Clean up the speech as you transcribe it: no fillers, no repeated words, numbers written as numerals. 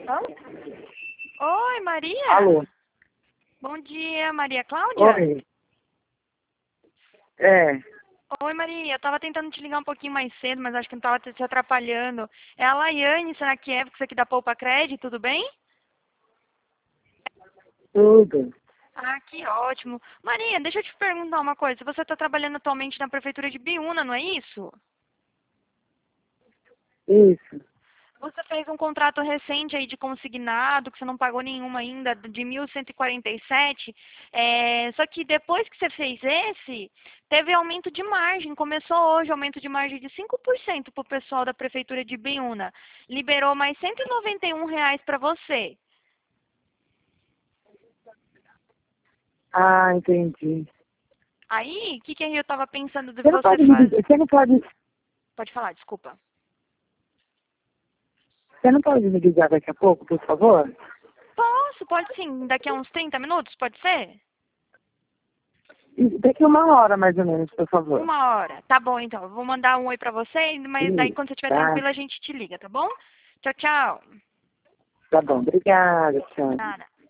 Hã? Oi, Maria. Alô? Bom dia, Maria Cláudia. Oi. É. Oi, Maria. Eu tava tentando te ligar um pouquinho mais cedo, mas acho que não tava te atrapalhando. É a Laiane, será que é? Você aqui da Poupa Crédito, tudo bem? Tudo. Ah, que ótimo. Maria, deixa eu te perguntar uma coisa. Você está trabalhando atualmente na Prefeitura de Biúna, não é isso? Isso. Você fez um contrato recente aí de consignado, que você não pagou nenhuma ainda, de 1.147. Só que depois que você fez esse, teve aumento de margem. Começou hoje aumento de margem de 5% para o pessoal da Prefeitura de Biúna. Liberou mais R$ 191 para você. Ah, entendi. Aí, o que eu estava pensando de Você não você pode me fazer? ligar, você não pode, Pode falar, desculpa. você não pode me ligar daqui a pouco, por favor? Posso, pode sim. Daqui a uns 30 minutos, pode ser? Daqui 1 hora, mais ou menos, por favor. 1 hora. Tá bom, então. Eu vou mandar um oi pra você, mas daí Isso, quando você estiver tá? tranquila a gente te liga, tá bom? Tchau, tchau. Tá bom, obrigada, tchau. Nada.